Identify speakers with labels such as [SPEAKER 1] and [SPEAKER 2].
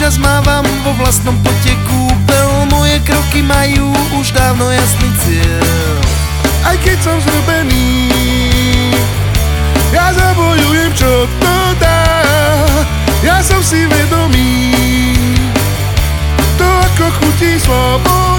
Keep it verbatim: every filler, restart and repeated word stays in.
[SPEAKER 1] občas mávam vo vlastnom pote kúpel. Moje kroky majú už dávno jasný cieľ.
[SPEAKER 2] Aj keď som zrubený, ja zabojujem, čo to dá. Ja som si vedomý, to ako chutí sloboda.